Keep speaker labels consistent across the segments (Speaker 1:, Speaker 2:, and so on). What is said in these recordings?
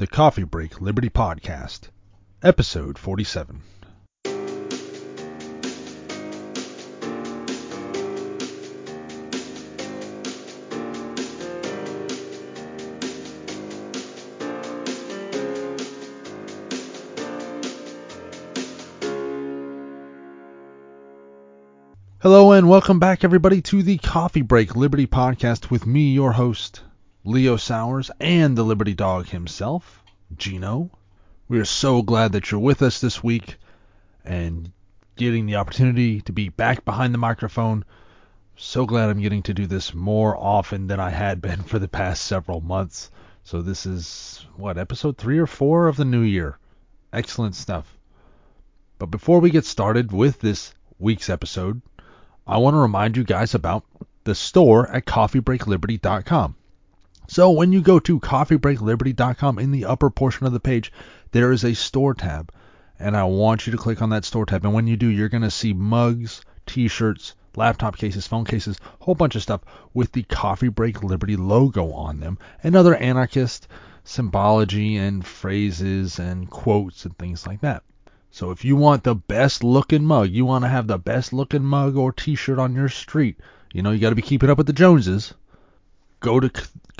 Speaker 1: the Coffee Break Liberty Podcast, Episode 47. Hello and welcome back, everybody, to the Coffee Break Liberty Podcast with me, your host, Leo Sowers, and the Liberty Dog himself, Gino. We are so glad that you're with us this week and getting the opportunity to be back behind the microphone. So glad I'm getting to do this more often than I had been for the past several months. So this is, episode 3 or 4 of the new year. Excellent stuff. But before we get started with this week's episode, I want to remind you guys about the store at coffeebreakliberty.com. So when you go to coffeebreakliberty.com, in the upper portion of the page, there is a store tab. And I want you to click on that store tab. And when you do, you're going to see mugs, t-shirts, laptop cases, phone cases, a whole bunch of stuff with the Coffee Break Liberty logo on them, and other anarchist symbology and phrases and quotes and things like that. So if you want the best looking mug, you want to have the best looking mug or t-shirt on your street, you got to be keeping up with the Joneses, go to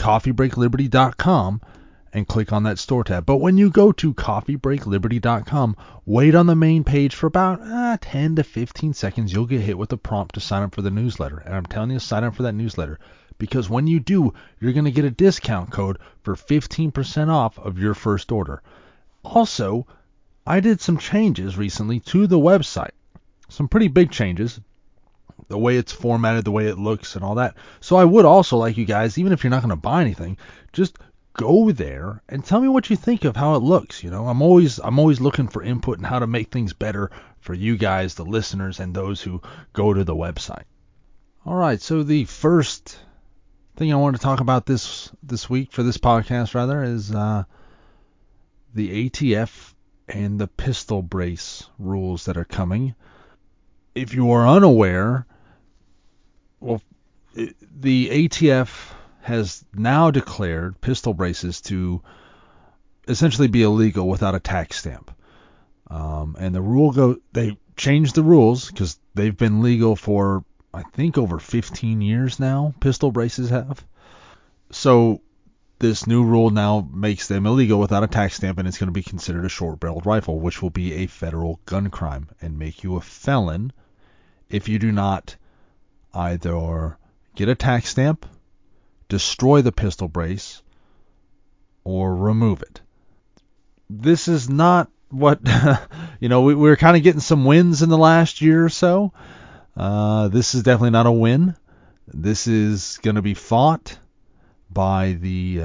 Speaker 1: coffeebreakliberty.com and click on that store tab. But when you go to coffeebreakliberty.com, wait on the main page for about 10 to 15 seconds. You'll get hit with a prompt to sign up for the newsletter. And I'm telling you, sign up for that newsletter, because when you do, you're going to get a discount code for 15% off of your first order. Also, I did some changes recently to the website. Some pretty big changes. The way it's formatted, the way it looks, and all that. So I would also like you guys, even if you're not going to buy anything, just go there and tell me what you think of how it looks. I'm always looking for input and how to make things better for you guys, the listeners, and those who go to the website. All right, so the first thing I want to talk about this week for this podcast, rather, is the ATF and the pistol brace rules that are coming. If you are unaware, the ATF has now declared pistol braces to essentially be illegal without a tax stamp. And they changed the rules because they've been legal for, I think, over 15 years now. Pistol braces have. So this new rule now makes them illegal without a tax stamp, and it's going to be considered a short-barreled rifle, which will be a federal gun crime and make you a felon if you do not either get a tax stamp, destroy the pistol brace, or remove it. This is not what, we're kind of getting some wins in the last year or so. This is definitely not a win. This is going to be fought by the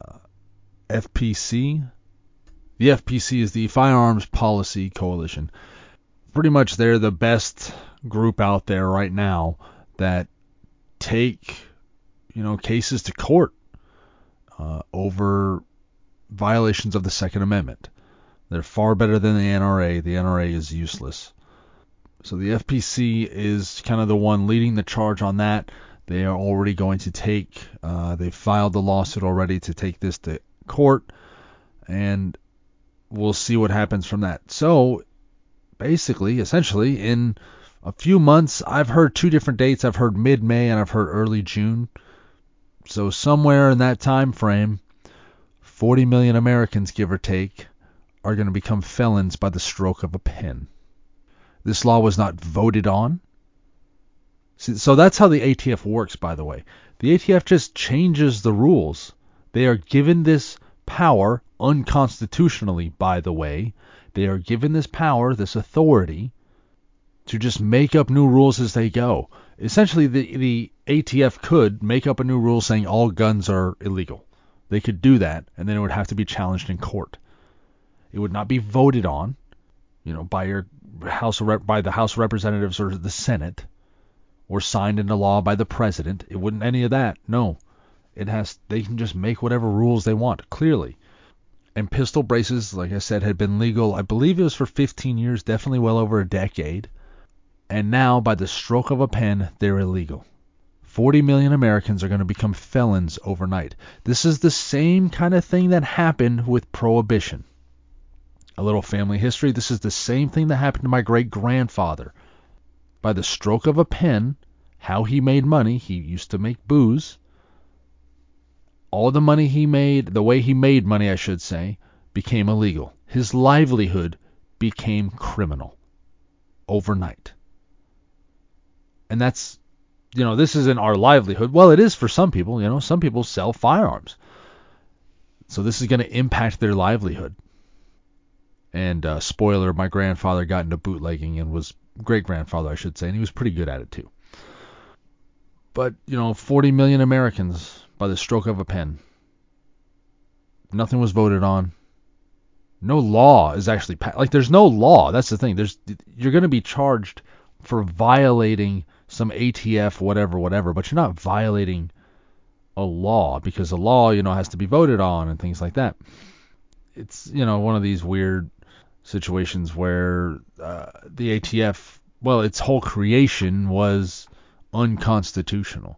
Speaker 1: FPC. The FPC is the Firearms Policy Coalition. Pretty much they're the best group out there right now that take, cases to court over violations of the Second Amendment. They're far better than the NRA. The NRA is useless. So the FPC is kind of the one leading the charge on that. They are already going to they filed the lawsuit already to take this to court, and we'll see what happens from that. So basically, essentially, in a few months, I've heard 2 different dates. I've heard mid-May and I've heard early June. So somewhere in that time frame, 40 million Americans, give or take, are going to become felons by the stroke of a pen. This law was not voted on. So that's how the ATF works, by the way. The ATF just changes the rules. They are given this power unconstitutionally, by the way. They are given this power, this authority, to just make up new rules as they go. Essentially, the ATF could make up a new rule saying all guns are illegal. They could do that, and then it would have to be challenged in court. It would not be voted on, by the House of Representatives or the Senate, or signed into law by the president. It wouldn't any of that. No. They can just make whatever rules they want, clearly. And pistol braces, like I said, had been legal, I believe it was for 15 years, definitely well over a decade. And now, by the stroke of a pen, they're illegal. 40 million Americans are going to become felons overnight. This is the same kind of thing that happened with Prohibition. A little family history. This is the same thing that happened to my great-grandfather. By the stroke of a pen, how he made money, he used to make booze. All the money he made, the way he made money, I should say, became illegal. His livelihood became criminal overnight. And that's, this isn't our livelihood. Well, it is for some people. Some people sell firearms. So this is going to impact their livelihood. And spoiler, my grandfather got into bootlegging and was great-grandfather, I should say, and he was pretty good at it too. But, 40 million Americans by the stroke of a pen. Nothing was voted on. No law is actually there's no law. That's the thing. You're going to be charged for violating some ATF whatever, but you're not violating a law, because a law, has to be voted on and things like that. It's, one of these weird situations where the ATF, its whole creation was unconstitutional.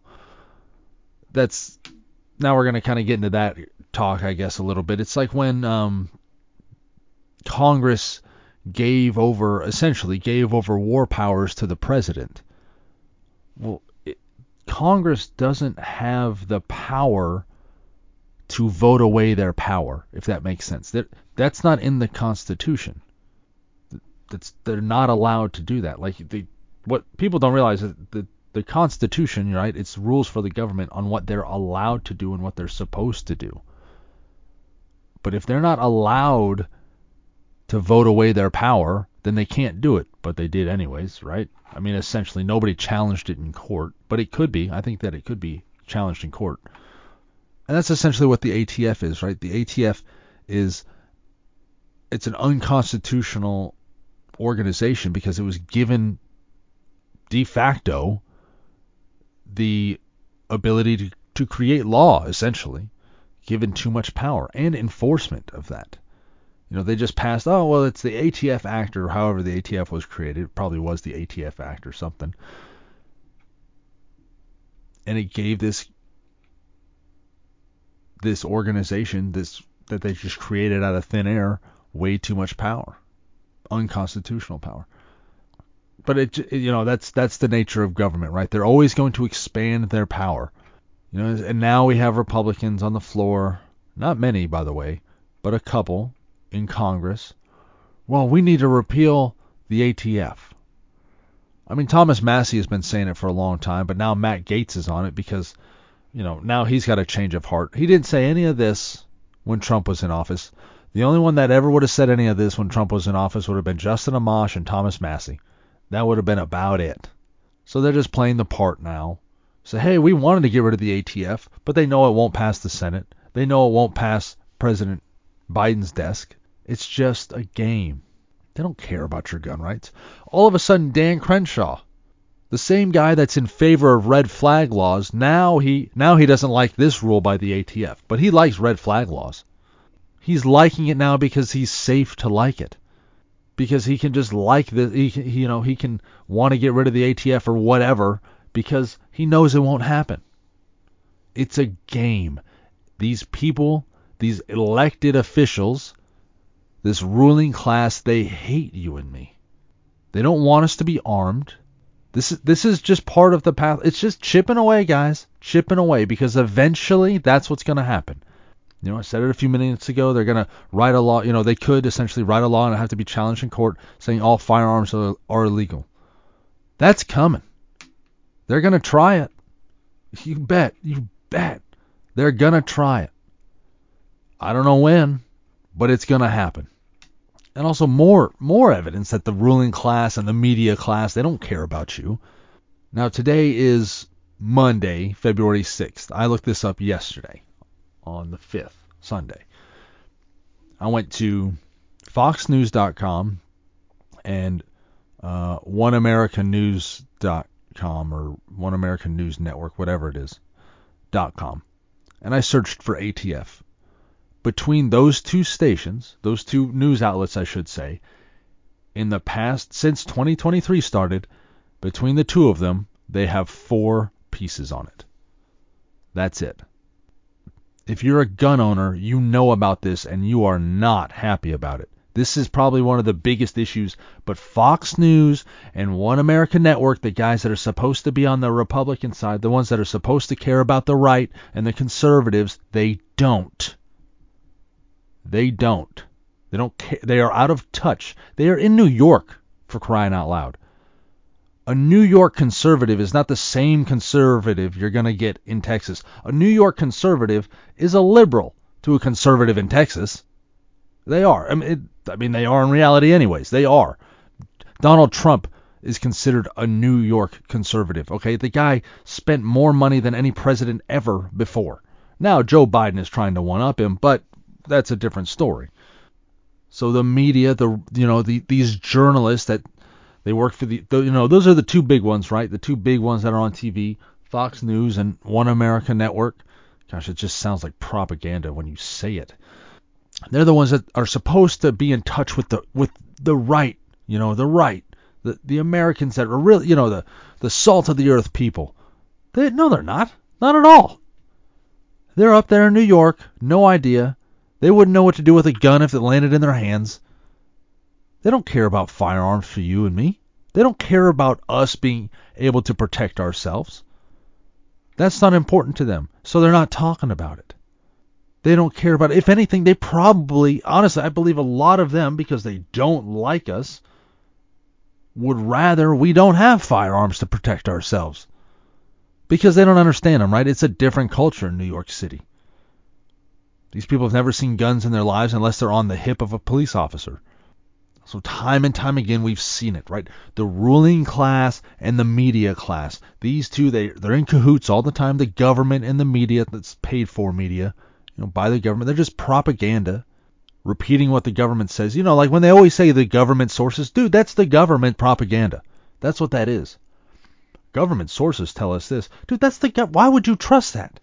Speaker 1: Now we're going to kind of get into that talk, I guess, a little bit. It's like when Congress essentially gave over war powers to the president. Well, Congress doesn't have the power to vote away their power, if that makes sense. That's not in the Constitution. They're not allowed to do that. What people don't realize is the Constitution, right? It's rules for the government on what they're allowed to do and what they're supposed to do. But if they're not allowed to vote away their power, then they can't do it. But they did anyways, right? I mean, essentially, nobody challenged it in court, but it could be. I think that it could be challenged in court. And that's essentially what the ATF is, right? The ATF it's an unconstitutional organization because it was given de facto the ability to create law, essentially, given too much power and enforcement of that. They just passed, it's the ATF Act, or however the ATF was created. It probably was the ATF Act or something. And it gave this organization, that they just created out of thin air, way too much power. Unconstitutional power. But that's the nature of government, right? They're always going to expand their power. And now we have Republicans on the floor, not many, by the way, but a couple in Congress. Well, we need to repeal the ATF. I mean, Thomas Massie has been saying it for a long time, but now Matt Gaetz is on it because, now he's got a change of heart. He didn't say any of this when Trump was in office. The only one that ever would have said any of this when Trump was in office would have been Justin Amash and Thomas Massie. That would have been about it. So they're just playing the part now. So, hey, we wanted to get rid of the ATF, but they know it won't pass the Senate. They know it won't pass President Biden's desk. It's just a game. They don't care about your gun rights. All of a sudden, Dan Crenshaw, the same guy that's in favor of red flag laws, now he doesn't like this rule by the ATF, but he likes red flag laws. He's liking it now because he's safe to like it. Because he can just like this, he can want to get rid of the ATF or whatever because he knows it won't happen. It's a game. These people, these elected officials, this ruling class, they hate you and me. They don't want us to be armed. This is just part of the path. It's just chipping away, guys. Chipping away, because eventually that's what's going to happen. I said it a few minutes ago. They're going to write a law. They could essentially write a law and have to be challenged in court saying all firearms are illegal. That's coming. They're going to try it. You bet. They're going to try it. I don't know when, but it's going to happen. And also more evidence that the ruling class and the media class, they don't care about you. Now, today is Monday, February 6th. I looked this up yesterday on the 5th, Sunday. I went to foxnews.com and oneamericannews.com or One American News Network, whatever it is, .com. And I searched for ATF. Between those two stations, those two news outlets, I should say, in the past, since 2023 started, between the two of them, they have 4 pieces on it. That's it. If you're a gun owner, you know about this and you are not happy about it. This is probably one of the biggest issues, but Fox News and One America Network, the guys that are supposed to be on the Republican side, the ones that are supposed to care about the right and the conservatives, they don't. They don't. They don't care. They are out of touch. They are in New York, for crying out loud. A New York conservative is not the same conservative you're going to get in Texas. A New York conservative is a liberal to a conservative in Texas. They are. I mean, they are in reality anyways. They are. Donald Trump is considered a New York conservative. Okay, the guy spent more money than any president ever before. Now Joe Biden is trying to one-up him, but that's a different story. So the media, these journalists that they work for those are the two big ones, right? The two big ones that are on TV, Fox News and One America Network. Gosh, it just sounds like propaganda when you say it. They're the ones that are supposed to be in touch with the right, the right, the Americans that are really, the salt of the earth people. They're not at all. They're up there in New York, no idea. They wouldn't know what to do with a gun if it landed in their hands. They don't care about firearms for you and me. They don't care about us being able to protect ourselves. That's not important to them, so they're not talking about it. They don't care about it. If anything, they probably, honestly, I believe a lot of them, because they don't like us, would rather we don't have firearms to protect ourselves. Because they don't understand them, right? It's a different culture in New York City. These people have never seen guns in their lives unless they're on the hip of a police officer. So time and time again, we've seen it, right? The ruling class and the media class. These two, they're in cahoots all the time. The government and the media that's paid for media, by the government. They're just propaganda, repeating what the government says. Like when they always say the government sources, dude, that's the government propaganda. That's what that is. Government sources tell us this. Dude, that's why would you trust that?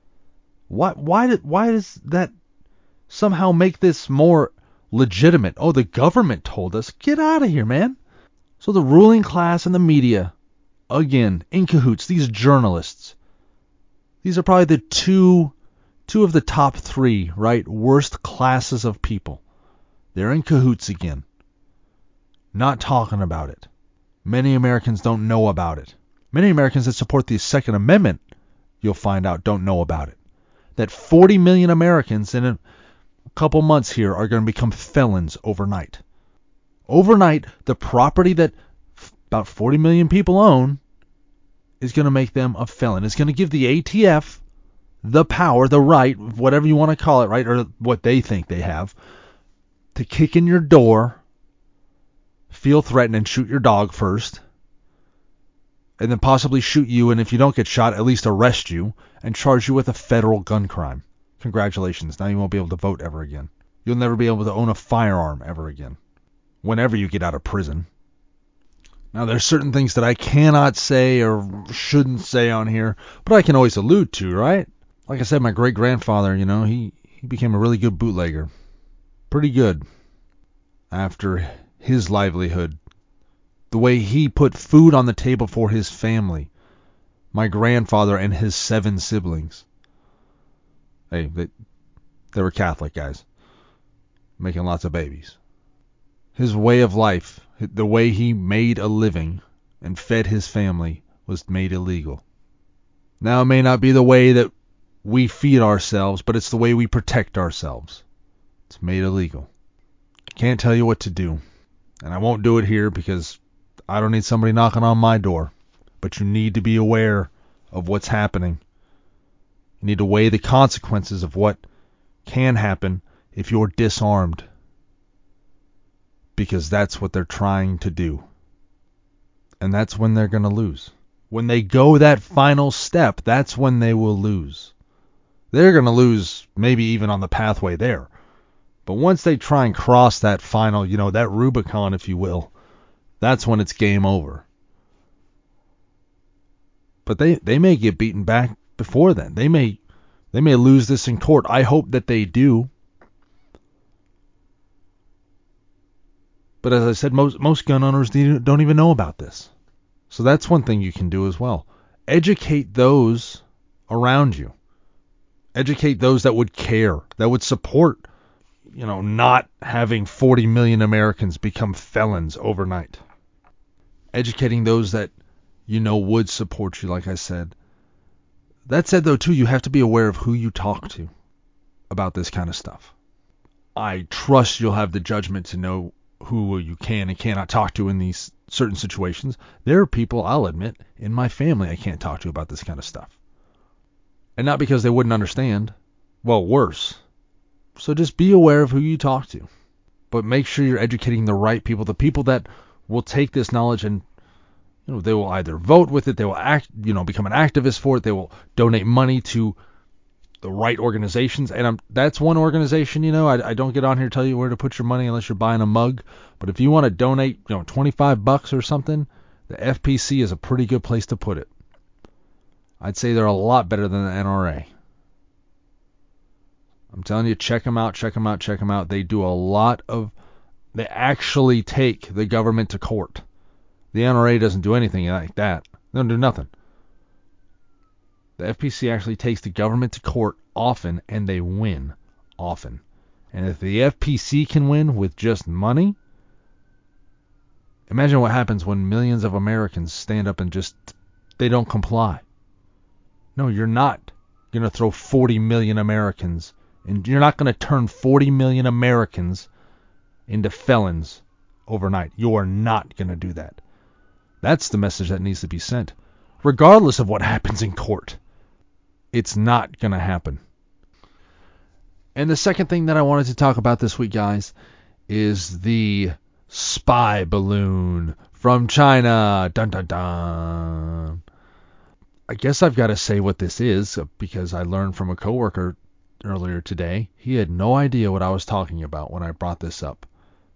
Speaker 1: Why does that somehow make this more legitimate? Oh, the government told us. Get out of here, man. So the ruling class and the media, again, in cahoots. These journalists. These are probably the two of the top three, right, worst classes of people. They're in cahoots again. Not talking about it. Many Americans don't know about it. Many Americans that support the Second Amendment, you'll find out, don't know about it. That 40 million Americans in a couple months here are going to become felons overnight. Overnight, the property that about 40 million people own is going to make them a felon. It's going to give the ATF the power, the right, whatever you want to call it, right, or what they think they have, to kick in your door, feel threatened, and shoot your dog first, and then possibly shoot you, and if you don't get shot, at least arrest you, and charge you with a federal gun crime. Congratulations, now you won't be able to vote ever again. You'll never be able to own a firearm ever again, whenever you get out of prison. Now, there's certain things that I cannot say or shouldn't say on here, but I can always allude to, right? Like I said, my great-grandfather, he became a really good bootlegger. Pretty good. After his livelihood. The way he put food on the table for his family. My grandfather and his 7 siblings. Hey, they were Catholic guys. Making lots of babies. His way of life, the way he made a living and fed his family, was made illegal. Now, it may not be the way that we feed ourselves, but it's the way we protect ourselves. It's made illegal. Can't tell you what to do. And I won't do it here because I don't need somebody knocking on my door. But you need to be aware of what's happening. You need to weigh the consequences of what can happen if you're disarmed. Because that's what they're trying to do. And that's when they're going to lose. When they go that final step, that's when they will lose. They're going to lose maybe even on the pathway there. But once they try and cross that final, that Rubicon, if you will, that's when it's game over. But they may get beaten back before then. They may lose this in court. I hope that they do. But as I said, most gun owners don't even know about this. So that's one thing you can do as well. educate those around you. Educate those that would care, that would support, not having 40 million Americans become felons overnight. Educating those that would support you, like I said. That said, though, too, you have to be aware of who you talk to about this kind of stuff. I trust you'll have the judgment to know who you can and cannot talk to in these certain situations. There are people, I'll admit, in my family I can't talk to about this kind of stuff. And not because they wouldn't understand. Well, worse. So just be aware of who you talk to. But make sure you're educating the right people, the people that will take this knowledge and they will either vote with it, they will become an activist for it, they will donate money to the right organizations. And that's one organization, I don't get on here to tell you where to put your money unless you're buying a mug. But if you want to donate, $25 or something, the FPC is a pretty good place to put it. I'd say they're a lot better than the NRA. I'm telling you, check them out. They do a lot they actually take the government to court. The NRA doesn't do anything like that. They don't do nothing. The FPC actually takes the government to court often, and they win often. And if the FPC can win with just money, imagine what happens when millions of Americans stand up and they don't comply. No, you're not going to throw 40 million Americans, and you're not going to turn 40 million Americans into felons overnight. You are not going to do that. That's the message that needs to be sent. Regardless of what happens in court, it's not going to happen. And the second thing that I wanted to talk about this week, guys, is the spy balloon from China. Dun, dun, dun. I guess I've got to say what this is because I learned from a coworker earlier today. He had no idea what I was talking about when I brought this up.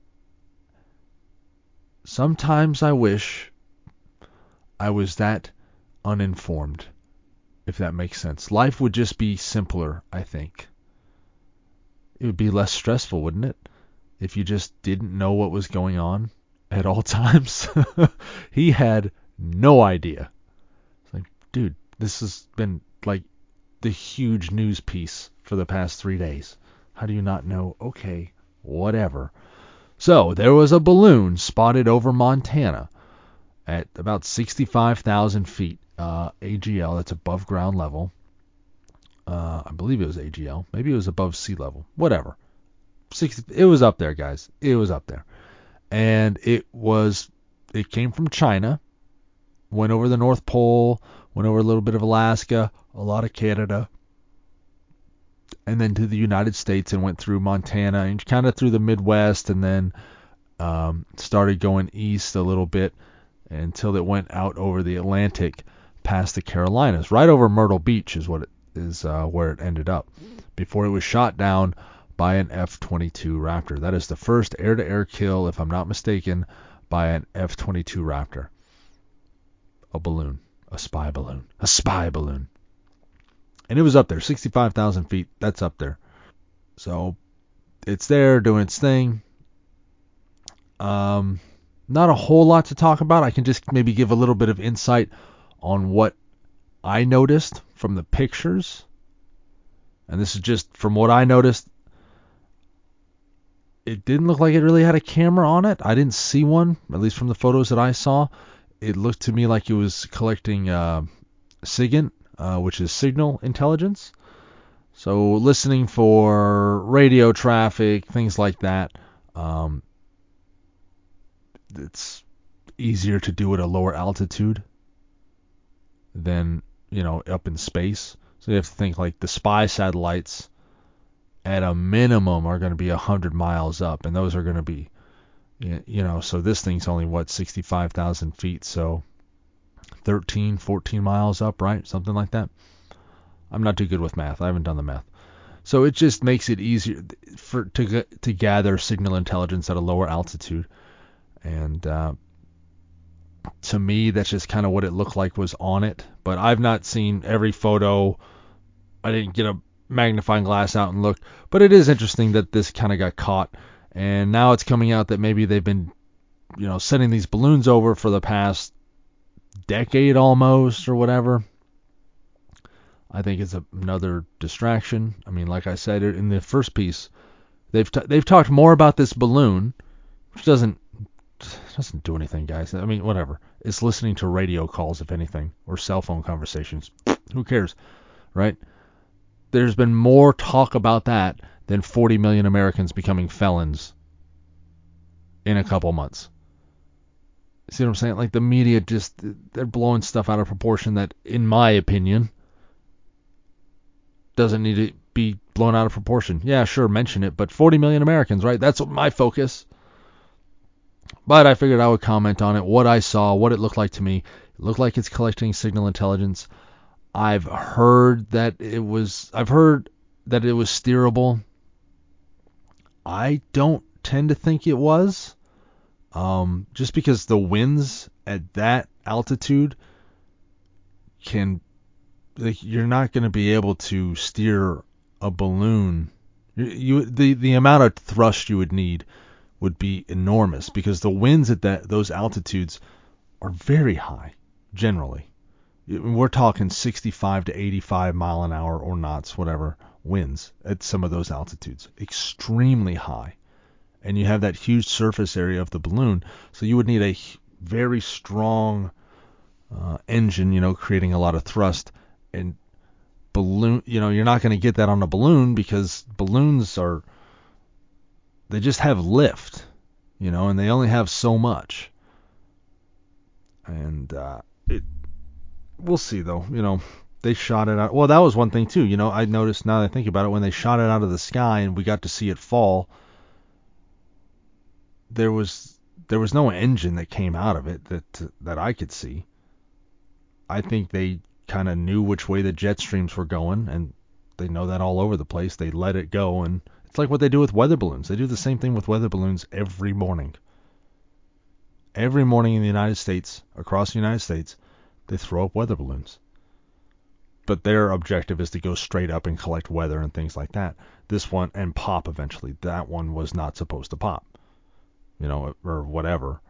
Speaker 1: Sometimes I wish I was that uninformed, if that makes sense. Life would just be simpler, I think. It would be less stressful, wouldn't it? If you just didn't know what was going on at all times. He had no idea. It's like, dude, this has been like the huge news piece for the past 3 days. How do you not know? Okay, whatever. So there was a balloon spotted over Montana at about 65,000 feet. AGL, that's above ground level. I believe it was AGL. Maybe it was above sea level. Whatever. It was up there, guys. It was up there. And it came from China, went over the North Pole, went over a little bit of Alaska, a lot of Canada, and then to the United States and went through Montana and kind of through the Midwest and then started going east a little bit until it went out over the Atlantic past the Carolinas. Right over Myrtle Beach is what it is, where it ended up before it was shot down by an F-22 Raptor. That is the first air-to-air kill, if I'm not mistaken, by an F-22 Raptor. A balloon. A spy balloon. A spy balloon. And it was up there. 65,000 feet. That's up there. So it's there doing its thing. Not a whole lot to talk about. I can just maybe give a little bit of insight on what I noticed from the pictures. And this is just from what I noticed. It didn't look like it really had a camera on it. I didn't see one, at least from the photos that I saw. It looked to me like it was collecting SIGINT, which is signal intelligence. So listening for radio traffic, things like that. It's easier to do at a lower altitude than, up in space. So you have to think like the spy satellites at a minimum are going to be 100 miles up, and those are going to be, so this thing's only, 65,000 feet, so 13, 14 miles up, right? Something like that. I'm not too good with math. I haven't done the math. So it just makes it easier to gather signal intelligence at a lower altitude. And to me, that's just kind of what it looked like was on it. But I've not seen every photo. I didn't get a magnifying glass out and look. But it is interesting that this kind of got caught. And now it's coming out that maybe they've been, sending these balloons over for the past decade almost or whatever. I think it's another distraction. I mean, like I said in the first piece, they've talked more about this balloon, which doesn't do anything, guys. I mean, whatever. It's listening to radio calls, if anything, or cell phone conversations. Who cares, right? There's been more talk about that than 40 million Americans becoming felons in a couple months. See what I'm saying? Like, the media they're blowing stuff out of proportion that, in my opinion, doesn't need to be blown out of proportion. Yeah, sure, mention it, but 40 million Americans, right? That's my focus. But I figured I would comment on it, what I saw, what it looked like to me. It looked like it's collecting signal intelligence. I've heard that it was steerable. I don't tend to think it was. Just because the winds at that altitude you're not going to be able to steer a balloon. The amount of thrust you would need would be enormous because the winds at those altitudes are very high generally. We're talking 65 to 85 mile an hour or knots, whatever, winds at some of those altitudes. Extremely high. And you have that huge surface area of the balloon, so you would need a very strong engine, creating a lot of thrust. And balloon, you're not going to get that on a balloon because balloons they just have lift, and they only have so much. And we'll see though, they shot it out. Well, that was one thing too, I noticed now that I think about it, when they shot it out of the sky and we got to see it fall, there was no engine that came out of it that I could see. I think they kind of knew which way the jet streams were going, and they know that all over the place. They let it go, and it's like what they do with weather balloons. They do the same thing with weather balloons every morning. Every morning in the United States, across the United States, they throw up weather balloons. But their objective is to go straight up and collect weather and things like that. This one, and pop eventually. That one was not supposed to pop, or whatever.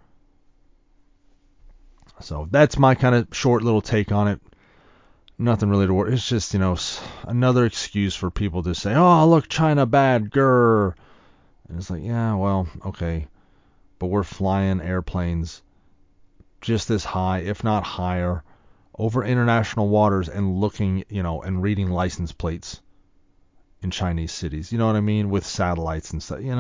Speaker 1: So that's my kind of short little take on it. Nothing really to worry. It's just, another excuse for people to say, oh, look, China bad, grr. And it's like, yeah, well, okay. But we're flying airplanes just as high, if not higher, over international waters and looking, and reading license plates in Chinese cities. You know what I mean? With satellites and stuff.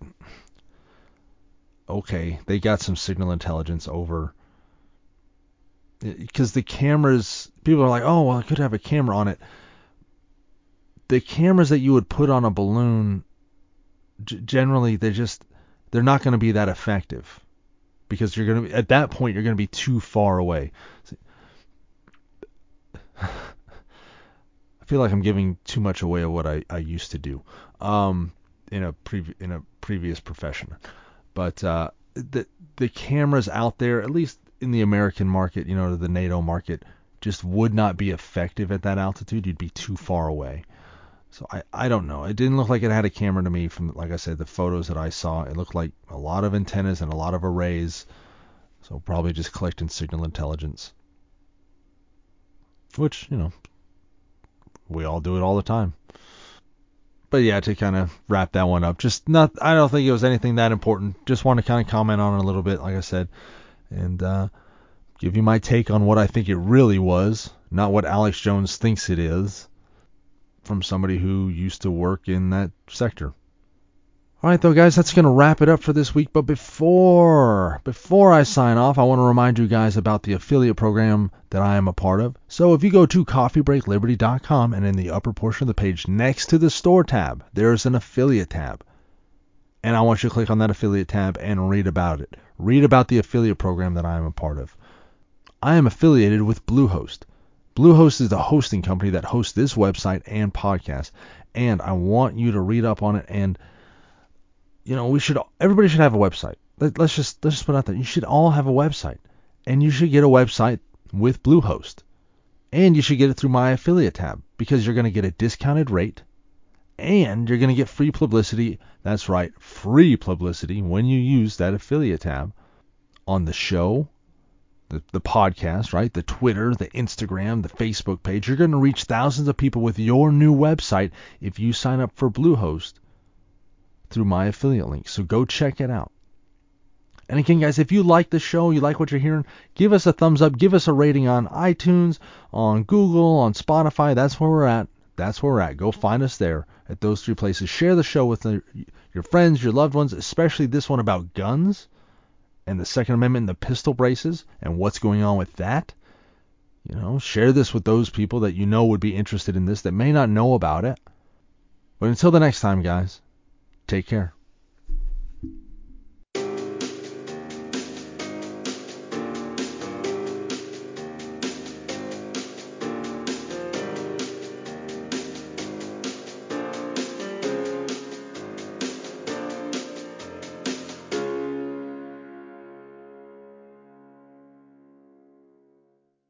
Speaker 1: Okay, they got some signal intelligence over. Because the cameras, people are like, oh, well, I could have a camera on it. The cameras that you would put on a balloon, generally, they're not going to be that effective. Because at that point, you're going to be too far away. I feel like I'm giving too much away of what I used to do in a previous profession. But the cameras out there, at least in the American market, the NATO market, just would not be effective at that altitude. You'd be too far away. So I don't know. It didn't look like it had a camera to me from, like I said, the photos that I saw. It looked like a lot of antennas and a lot of arrays. So probably just collecting signal intelligence. Which, we all do it all the time. But yeah, to kind of wrap that one up, I don't think it was anything that important. Just want to kind of comment on it a little bit, like I said, and give you my take on what I think it really was, not what Alex Jones thinks it is, from somebody who used to work in that sector. All right, though, guys, that's going to wrap it up for this week. But before I sign off, I want to remind you guys about the affiliate program that I am a part of. So if you go to coffeebreakliberty.com and in the upper portion of the page next to the store tab, there's an affiliate tab. And I want you to click on that affiliate tab and read about it. Read about the affiliate program that I am a part of. I am affiliated with Bluehost. Bluehost is the hosting company that hosts this website and podcast. And I want you to read up on it, and everybody should have a website. Let's just put out that you should all have a website, and you should get a website with Bluehost, and you should get it through my affiliate tab, because you're going to get a discounted rate, and you're going to get free publicity. That's right, free publicity when you use that affiliate tab on the show, the podcast, right? The Twitter, the Instagram, the Facebook page. You're going to reach thousands of people with your new website if you sign up for Bluehost through my affiliate link. So go check it out. And again, guys, if you like the show, you like what you're hearing, give us a thumbs up, give us a rating on iTunes, on Google, on Spotify. That's where we're at. That's where we're at. Go find us there at those 3 places. Share the show with your friends, your loved ones, especially this one about guns and the Second Amendment and the pistol braces and what's going on with that. Share this with those people that you know would be interested in this that may not know about it. But until the next time, guys, take care.